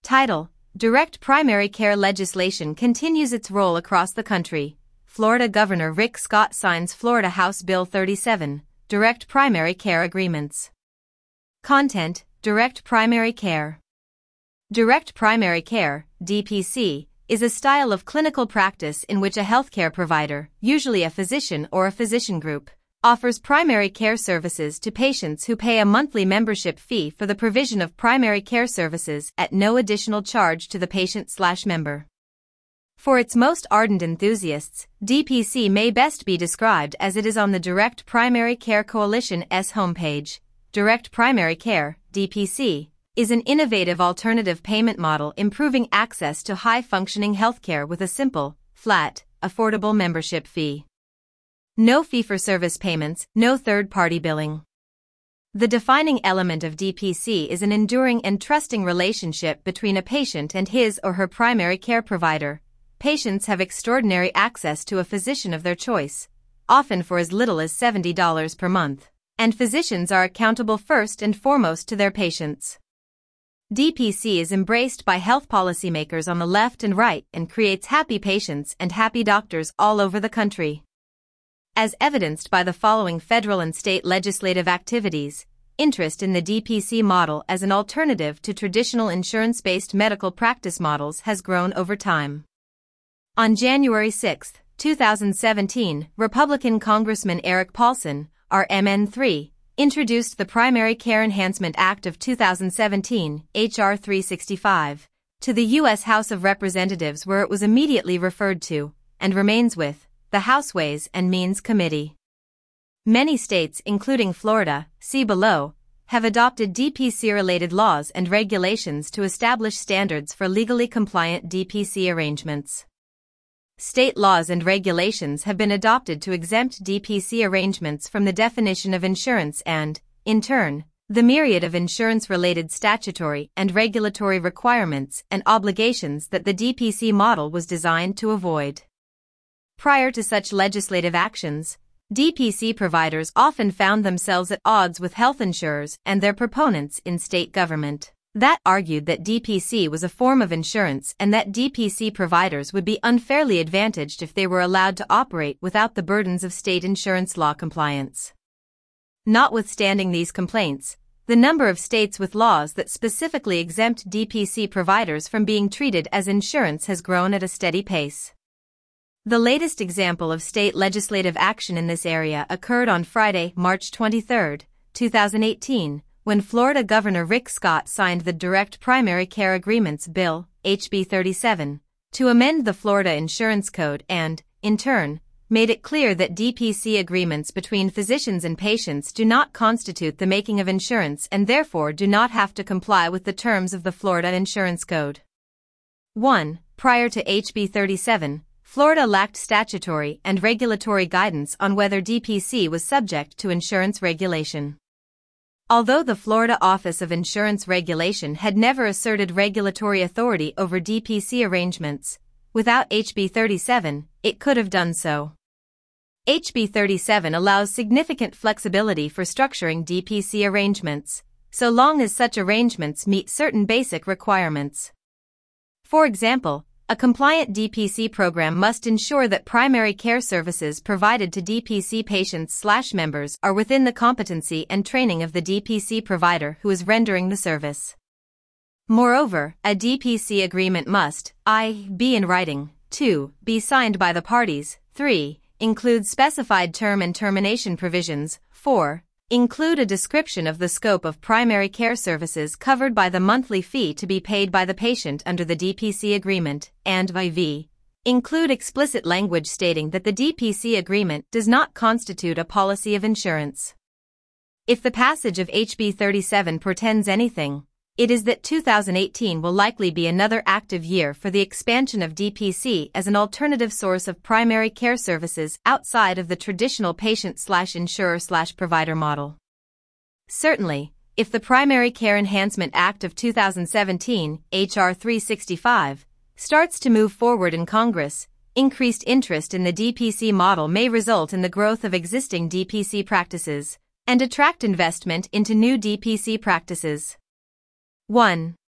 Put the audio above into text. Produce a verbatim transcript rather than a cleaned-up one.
Title: Direct Primary Care legislation continues its role across the country. Florida Governor Rick Scott signs Florida House Bill thirty-seven, Direct Primary Care Agreements. Content: Direct Primary Care. Direct Primary Care, D P C, is a style of clinical practice in which a healthcare provider, usually a physician or a physician group, offers primary care services to patients who pay a monthly membership fee for the provision of primary care services at no additional charge to the patient/member. For its most ardent enthusiasts, D P C may best be described as it is on the Direct Primary Care Coalition's homepage. Direct Primary Care, D P C, is an innovative alternative payment model improving access to high-functioning healthcare with a simple, flat, affordable membership fee. No fee-for-service payments, no third-party billing. The defining element of D P C is an enduring and trusting relationship between a patient and his or her primary care provider. Patients have extraordinary access to a physician of their choice, often for as little as seventy dollars per month, and physicians are accountable first and foremost to their patients. D P C is embraced by health policymakers on the left and right and creates happy patients and happy doctors all over the country. As evidenced by the following federal and state legislative activities, interest in the D P C model as an alternative to traditional insurance-based medical practice models has grown over time. On January sixth, two thousand seventeen, Republican Congressman Eric Paulson, R M N three, introduced the Primary Care Enhancement Act of two thousand seventeen, H R three sixty-five, to the U S House of Representatives, where it was immediately referred to, and remains with, the House Ways and Means Committee. Many states, including Florida, see below, have adopted D P C-related laws and regulations to establish standards for legally compliant D P C arrangements. State laws and regulations have been adopted to exempt D P C arrangements from the definition of insurance and, in turn, the myriad of insurance-related statutory and regulatory requirements and obligations that the D P C model was designed to avoid. Prior to such legislative actions, D P C providers often found themselves at odds with health insurers and their proponents in state government that argued that D P C was a form of insurance and that D P C providers would be unfairly advantaged if they were allowed to operate without the burdens of state insurance law compliance. Notwithstanding these complaints, the number of states with laws that specifically exempt D P C providers from being treated as insurance has grown at a steady pace. The latest example of state legislative action in this area occurred on Friday, March twenty-third, two thousand eighteen, when Florida Governor Rick Scott signed the Direct Primary Care Agreements Bill, H B thirty-seven, to amend the Florida Insurance Code and, in turn, made it clear that D P C agreements between physicians and patients do not constitute the making of insurance and therefore do not have to comply with the terms of the Florida Insurance Code. one. Prior to H B thirty-seven, Florida lacked statutory and regulatory guidance on whether D P C was subject to insurance regulation. Although the Florida Office of Insurance Regulation had never asserted regulatory authority over D P C arrangements, without H B thirty-seven, it could have done so. H B thirty-seven allows significant flexibility for structuring D P C arrangements, so long as such arrangements meet certain basic requirements. For example, a compliant D P C program must ensure that primary care services provided to D P C patients/members are within the competency and training of the D P C provider who is rendering the service. Moreover, a D P C agreement must, one be in writing, two be signed by the parties, three include specified term and termination provisions, four include a description of the scope of primary care services covered by the monthly fee to be paid by the patient under the D P C agreement, and five include explicit language stating that the D P C agreement does not constitute a policy of insurance. If the passage of H B thirty-seven portends anything, it is that two thousand eighteen will likely be another active year for the expansion of D P C as an alternative source of primary care services outside of the traditional patient-slash-insurer-slash-provider model. Certainly, if the Primary Care Enhancement Act of two thousand seventeen, H R three sixty-five, starts to move forward in Congress, increased interest in the D P C model may result in the growth of existing D P C practices and attract investment into new D P C practices. one.